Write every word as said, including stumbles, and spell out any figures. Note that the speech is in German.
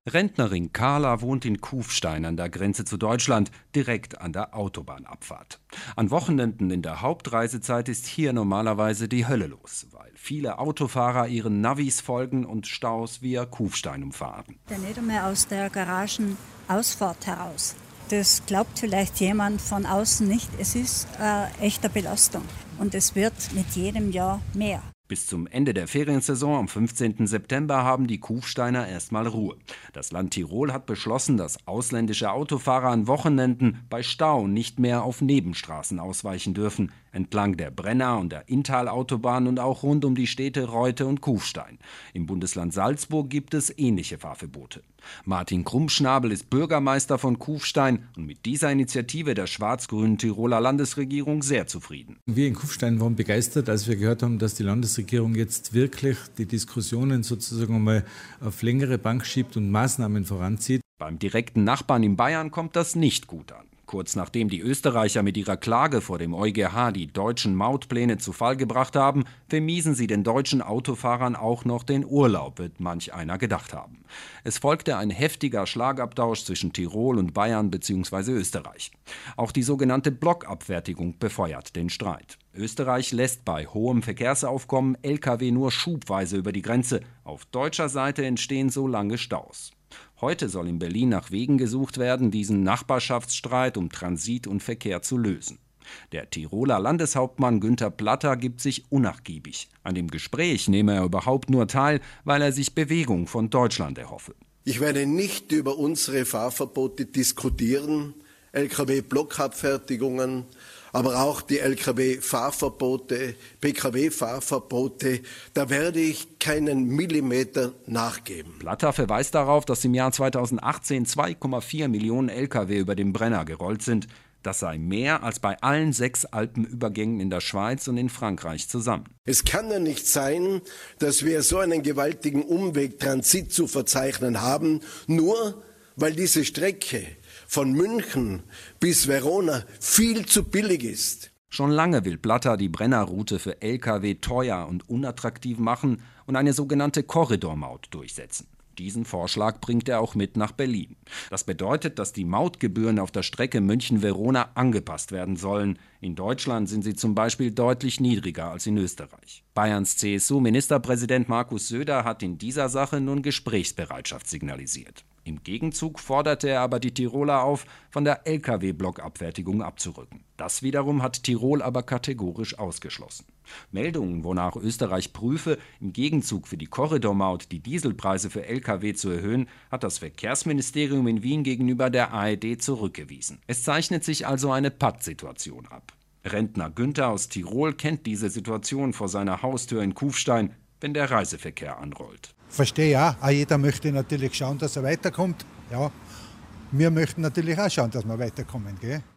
Rentnerin Carla wohnt in Kufstein an der Grenze zu Deutschland, direkt an der Autobahnabfahrt. An Wochenenden in der Hauptreisezeit ist hier normalerweise die Hölle los, weil viele Autofahrer ihren Navis folgen und Staus via Kufstein umfahren. Der nicht einmal aus der Garagenausfahrt heraus. Das glaubt vielleicht jemand von außen nicht. Es ist eine echte Belastung und es wird mit jedem Jahr mehr. Bis zum Ende der Feriensaison am fünfzehnten September haben die Kufsteiner erstmal Ruhe. Das Land Tirol hat beschlossen, dass ausländische Autofahrer an Wochenenden bei Stau nicht mehr auf Nebenstraßen ausweichen dürfen, entlang der Brenner- und der Inntal-Autobahn und auch rund um die Städte Reute und Kufstein. Im Bundesland Salzburg gibt es ähnliche Fahrverbote. Martin Krummschnabel ist Bürgermeister von Kufstein und mit dieser Initiative der schwarz-grünen Tiroler Landesregierung sehr zufrieden. Wir in Kufstein waren begeistert, als wir gehört haben, dass die Landesregierung jetzt wirklich die Diskussionen sozusagen mal auf längere Bank schiebt und Maßnahmen voranzieht. Beim direkten Nachbarn in Bayern kommt das nicht gut an. Kurz nachdem die Österreicher mit ihrer Klage vor dem EuGH die deutschen Mautpläne zu Fall gebracht haben, vermiesen sie den deutschen Autofahrern auch noch den Urlaub, wird manch einer gedacht haben. Es folgte ein heftiger Schlagabtausch zwischen Tirol und Bayern bzw. Österreich. Auch die sogenannte Blockabfertigung befeuert den Streit. Österreich lässt bei hohem Verkehrsaufkommen L K W nur schubweise über die Grenze. Auf deutscher Seite entstehen so lange Staus. Heute soll in Berlin nach Wegen gesucht werden, diesen Nachbarschaftsstreit um Transit und Verkehr zu lösen. Der Tiroler Landeshauptmann Günther Platter gibt sich unnachgiebig. An dem Gespräch nehme er überhaupt nur teil, weil er sich Bewegung von Deutschland erhoffe. Ich werde nicht über unsere Fahrverbote diskutieren, L K W-Blockabfertigungen, aber auch die L K W-Fahrverbote, P K W-Fahrverbote, da werde ich keinen Millimeter nachgeben. Platter verweist darauf, dass im Jahr zweitausendachtzehn zwei Komma vier Millionen L K W über den Brenner gerollt sind. Das sei mehr als bei allen sechs Alpenübergängen in der Schweiz und in Frankreich zusammen. Es kann ja nicht sein, dass wir so einen gewaltigen Umweg Transit zu verzeichnen haben, nur weil diese Strecke von München bis Verona viel zu billig ist. Schon lange will Platter die Brennerroute für L K W teuer und unattraktiv machen und eine sogenannte Korridormaut durchsetzen. Diesen Vorschlag bringt er auch mit nach Berlin. Das bedeutet, dass die Mautgebühren auf der Strecke München-Verona angepasst werden sollen. In Deutschland sind sie zum Beispiel deutlich niedriger als in Österreich. Bayerns C S U-Ministerpräsident Markus Söder hat in dieser Sache nun Gesprächsbereitschaft signalisiert. Im Gegenzug forderte er aber die Tiroler auf, von der L K W-Blockabfertigung abzurücken. Das wiederum hat Tirol aber kategorisch ausgeschlossen. Meldungen, wonach Österreich prüfe, im Gegenzug für die Korridormaut die Dieselpreise für L K W zu erhöhen, hat das Verkehrsministerium in Wien gegenüber der A R D zurückgewiesen. Es zeichnet sich also eine Pattsituation ab. Rentner Günther aus Tirol kennt diese Situation vor seiner Haustür in Kufstein, wenn der Reiseverkehr anrollt. Verstehe ja, auch jeder möchte natürlich schauen, dass er weiterkommt. Ja, wir möchten natürlich auch schauen, dass wir weiterkommen, gell?